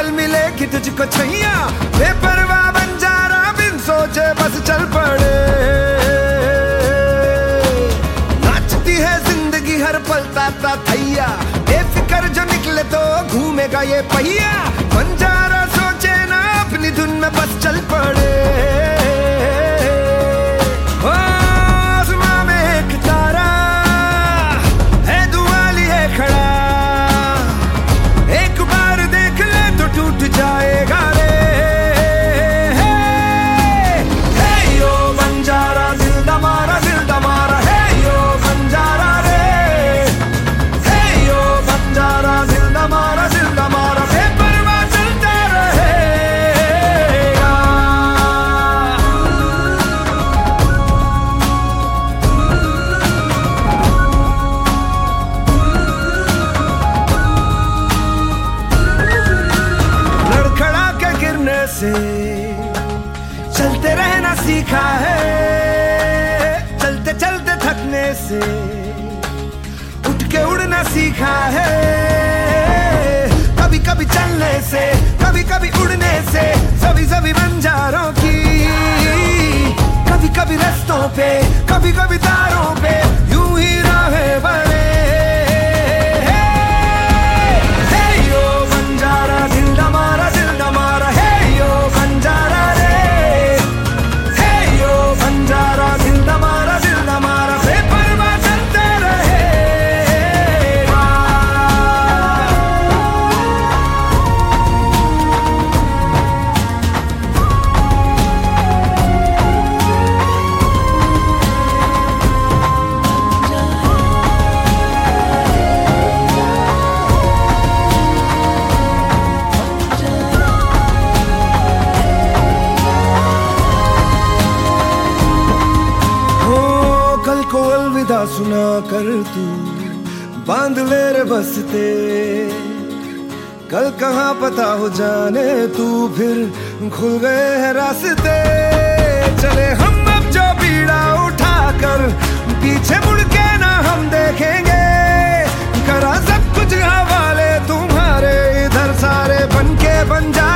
कल मिलेगी तुझको छैया, बेपरवाह बंजारा बिन सोचे बस चल पड़े। नाचती है जिंदगी हर पल ताता थैया, बेफिक्र जो निकले तो घूमेगा ये पहिया। बंजारा सोचे ना अपनी धुन में बस चल पड़े। आसमां में एक तारा है दुआली है खड़ा, एक बार देख ले तो टूट जाएगा रे। हे यो बंजारा दिल दमारा है यो बंजारा रे। हे यो बंजारा दिल दमारा बेपरवाह चलता रहेगा। लड़खड़ा के गिरने से चलते रहना सीखा है, चलते चलते थकने से उठ के उड़ना सीखा है। कभी कभी चलने से कभी कभी उड़ने से सभी सभी बंजारों की, कभी कभी रस्तों पे कभी कभी तारों पे यूं ही राहें बने। हे यो बंजारा दिल दमारा है यो बंजारा रे। हे यो बंजारा दिल दमारा बेपरवाह चलते रहेगा। कल को अलविदा सुना कर तू बांध ले रे बसते, कल कहाँ पता हो जाने तू फिर खुल गए हैं रास्ते। चले हम अब जो बीड़ा उठाकर पीछे मुड़ के ना हम देखेंगे, करा सब कुछ हवाले तुम्हारे इधर सारे बनके बंजारा।